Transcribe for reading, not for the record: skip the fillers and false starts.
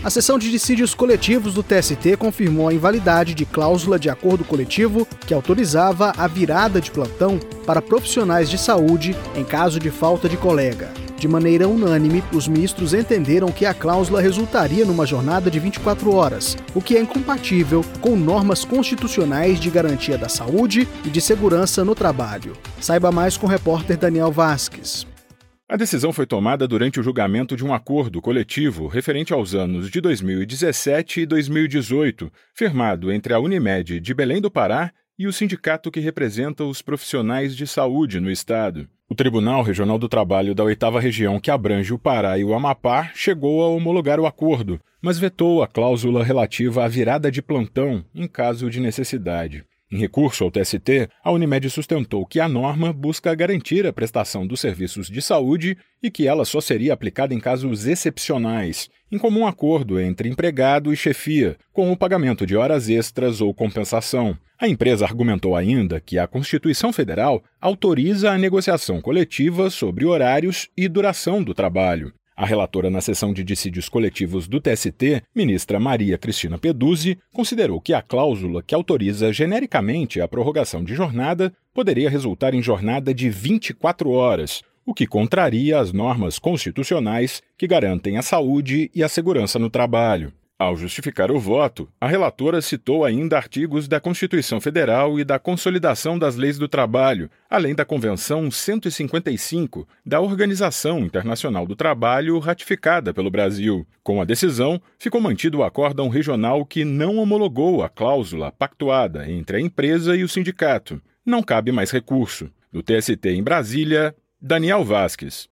A seção de dissídios coletivos do TST confirmou a invalidade de cláusula de acordo coletivo que autorizava a virada de plantão para profissionais de saúde em caso de falta de colega. De maneira unânime, os ministros entenderam que a cláusula resultaria numa jornada de 24 horas, o que é incompatível com normas constitucionais de garantia da saúde e de segurança no trabalho. Saiba mais com o repórter Daniel Vasques. A decisão foi tomada durante o julgamento de um acordo coletivo referente aos anos de 2017 e 2018, firmado entre a Unimed de Belém do Pará e o sindicato que representa os profissionais de saúde no estado. O Tribunal Regional do Trabalho da 8ª Região, que abrange o Pará e o Amapá, chegou a homologar o acordo, mas vetou a cláusula relativa à virada de plantão em caso de necessidade. Em recurso ao TST, a Unimed sustentou que a norma busca garantir a prestação dos serviços de saúde e que ela só seria aplicada em casos excepcionais, em comum acordo entre empregado e chefia, com o pagamento de horas extras ou compensação. A empresa argumentou ainda que a Constituição Federal autoriza a negociação coletiva sobre horários e duração do trabalho. A relatora na sessão de dissídios coletivos do TST, ministra Maria Cristina Peduzzi, considerou que a cláusula que autoriza genericamente a prorrogação de jornada poderia resultar em jornada de 24 horas, o que contraria as normas constitucionais que garantem a saúde e a segurança no trabalho. Ao justificar o voto, a relatora citou ainda artigos da Constituição Federal e da Consolidação das Leis do Trabalho, além da Convenção 155 da Organização Internacional do Trabalho, ratificada pelo Brasil. Com a decisão, ficou mantido o acórdão regional que não homologou a cláusula pactuada entre a empresa e o sindicato. Não cabe mais recurso. Do TST em Brasília, Daniel Vasques.